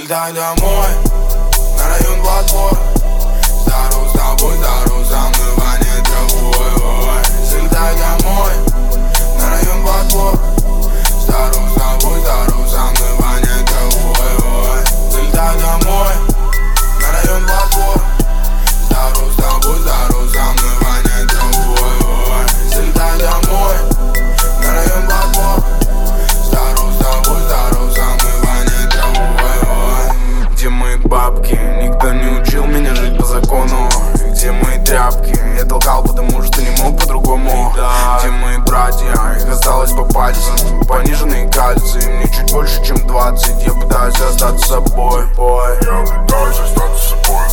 Взлетай домой, на район Платформ. Здоров с тобой, здоров за мной, травой, ой. Взлетай домой, на район Платформ. Здоров с тобой, здоров за мной, травой, ой. Взлетай домой, на район Платформ. Здоров с тобой, здоров за мной, травой, ой. Взлетай домой, на район Платформ. Здоров с тобой, здоров за мной, травой, ой. Где мои бабки? Никто не учил меня жить по закону. Где мои тряпки? Я толкал, потому что не мог по-другому. Где мои братья? Их осталось по пальцам. Пониженные кальции, мне чуть больше, чем 20. Я пытаюсь остаться собой. Я пытаюсь остаться собой.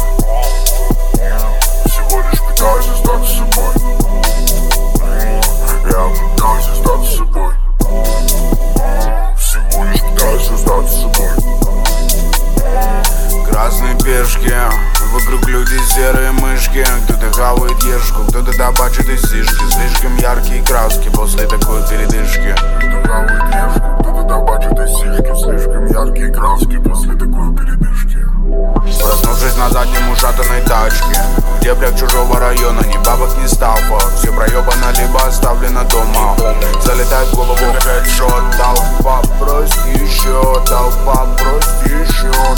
Всего лишь пытаюсь остаться собой. Я пытаюсь остаться собой. Всего лишь пытаюсь остаться собой. Красные пешки, вокруг люди серые мышки. Кто-то хавает ешку, кто-то табачит из сишки. Слишком яркие краски после такой передышки. Кто-то хавает ешку, кто-то табачит из сишки. Слишком яркие краски после такой передышки. Проснувшись на заднем ушатанной тачке, в дебрях чужого района, ни бабок, ни стафа. Все проебано, либо оставлено дома. Залетает в голову хедшот. Толпа, прости еще, толпа, прости еще.